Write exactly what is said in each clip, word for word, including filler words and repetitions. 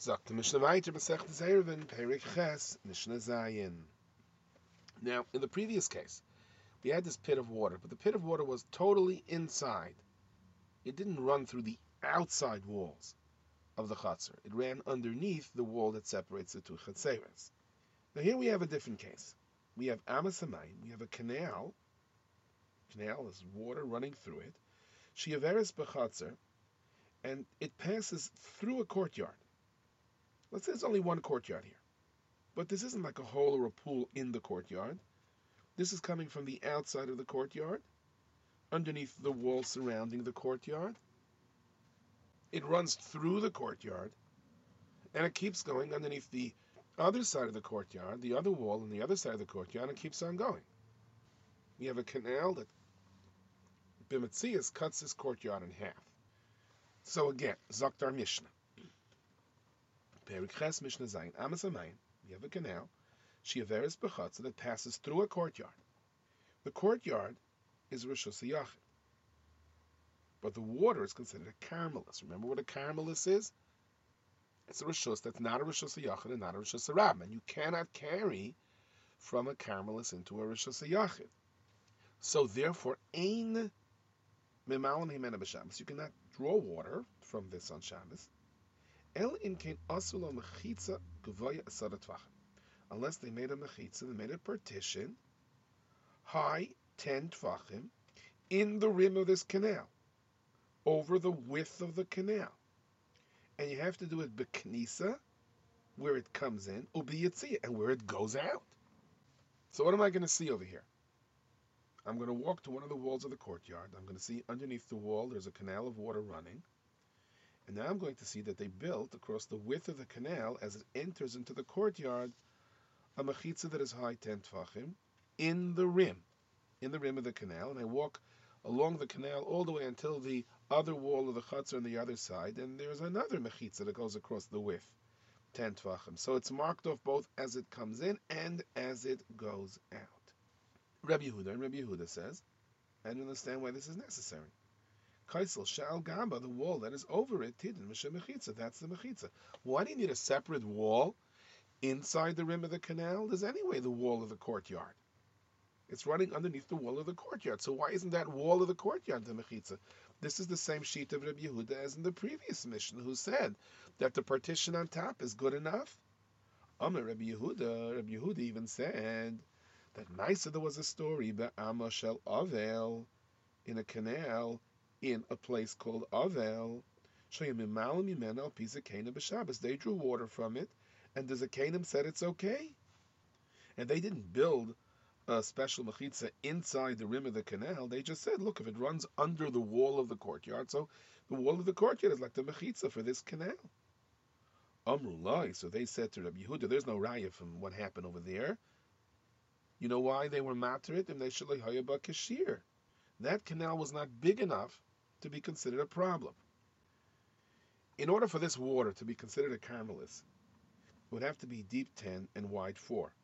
Sagt the Mishnah Vayter Masechtes Eruvin, Perik Ches, Mishnah Zayin. Now, in the previous case, we had this pit of water, but the pit of water was totally inside. It didn't run through the outside walls of the chutzner. It ran underneath the wall that separates the two chatzeres. Now here we have a different case. We have Amas Hamayim, we have a canal. Canal is water running through it. Sheyaveres b'chutzner, and it passes through a courtyard. Let's say there's only one courtyard here. But this isn't like a hole or a pool in the courtyard. This is coming from the outside of the courtyard, underneath the wall surrounding the courtyard. It runs through the courtyard, and it keeps going underneath the other side of the courtyard, the other wall on the other side of the courtyard, and it keeps on going. We have a canal that B'Metzias cuts this courtyard in half. So again, Zaktar Mishnah. Perik Ches Mishnah Zayin, Amas Hamayim, we have a canal, Sheyaveres b'chutzner, that passes through a courtyard. The courtyard is Rishus HaYachid, but the water is considered a Carmelis. Remember what a Carmelis is? It's a Rishus that's not a Rishus HaYachid and not a Rishus HaRab, and you cannot carry from a Carmelis into a Rishus HaYachid. So therefore, Ein Mimalim Himena b'Shabbos, you cannot draw water from this on Shabbos. El in kein asulo mechitza gvoya asada tvachim. Unless they made a mechitza, they made a partition, high ten tvachim, in the rim of this canal, over the width of the canal. And you have to do it beknisa, where it comes in, ubiyitzia, and where it goes out. So what am I going to see over here? I'm going to walk to one of the walls of the courtyard. I'm going to see underneath the wall there's a canal of water running. And now I'm going to see that they built across the width of the canal, as it enters into the courtyard, a mechitza that is high ten tvachim in the rim, in the rim of the canal. And I walk along the canal all the way until the other wall of the chutzner on the other side, and there's another mechitza that goes across the width, ten tvachim. So it's marked off both as it comes in and as it goes out. Rabbi Yehuda, and Rabbi Yehuda says, I don't understand why this is necessary. Kaisel Shal Gamba, the wall that is over it, Tidin Misha Mechitza, that's the Mechitza. Why do you need a separate wall inside the rim of the canal? There's anyway the wall of the courtyard. It's running underneath the wall of the courtyard. So why isn't that wall of the courtyard the Mechitza? This is the same sheet of Rabbi Yehuda as in the previous mission, who said that the partition on top is good enough. Amar Rabbi Yehuda, Rabbi Yehuda even said that nicer there was a story about Amma Shel Avel in a canal in a place called Avel. They drew water from it, and the Zakanim said it's okay. And they didn't build a special mechitza inside the rim of the canal. They just said, look, if it runs under the wall of the courtyard, so the wall of the courtyard is like the mechitza for this canal. Amrulai, so they said to Rabbi Yehuda, there's no raya from what happened over there. You know why they were matrit? And they should like hayaba kashir. That canal was not big enough to be considered a problem. In order for this water to be considered a Carmelis, it would have to be deep ten and wide four.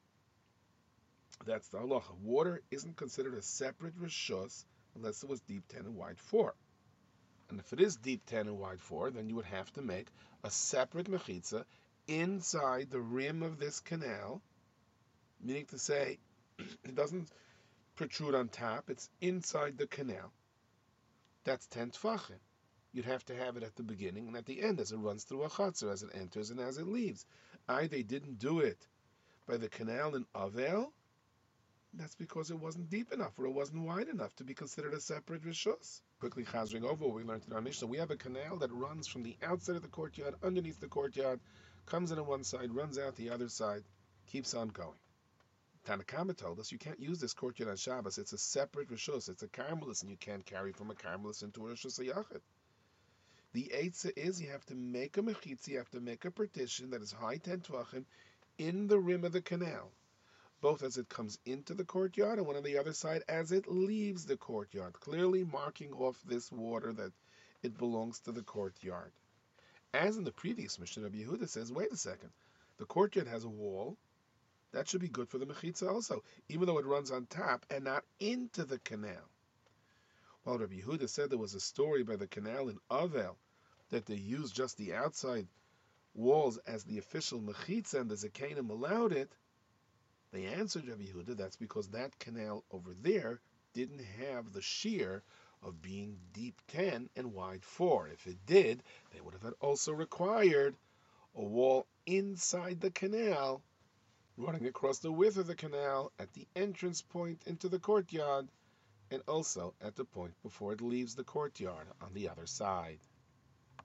That's the halacha. Water isn't considered a separate rishus unless it was deep ten and wide four. And if it is deep ten and wide four, then you would have to make a separate mechitza inside the rim of this canal, meaning to say it doesn't protrude on top, it's inside the canal. That's ten tfachim. You'd have to have it at the beginning and at the end as it runs through a chutzner, as it enters and as it leaves. I, they didn't do it by the canal in Avel. That's because it wasn't deep enough or it wasn't wide enough to be considered a separate rishus. Quickly chazring over what we learned in our Mishnah, we have a canal that runs from the outside of the courtyard, underneath the courtyard, comes in on one side, runs out the other side, keeps on going. Tanakama told us you can't use this courtyard on Shabbos. It's a separate rishus. It's a Carmelis, and you can't carry from a Carmelis into a Rishus HaYachid. The eitzah is you have to make a mechitza, you have to make a partition that is high ten tvachim in the rim of the canal, both as it comes into the courtyard and one on the other side as it leaves the courtyard, clearly marking off this water that it belongs to the courtyard. As in the previous mission, Rabbi Yehuda says, wait a second, the courtyard has a wall. That should be good for the mechitza also, even though it runs on top and not into the canal. While Rabbi Yehuda said there was a story by the canal in Avel that they used just the outside walls as the official mechitza and the Zakanim allowed it, they answered Rabbi Yehuda, that's because that canal over there didn't have the shear of being deep ten and wide four. If it did, they would have also required a wall inside the canal, running across the width of the canal at the entrance point into the courtyard, and also at the point before it leaves the courtyard on the other side.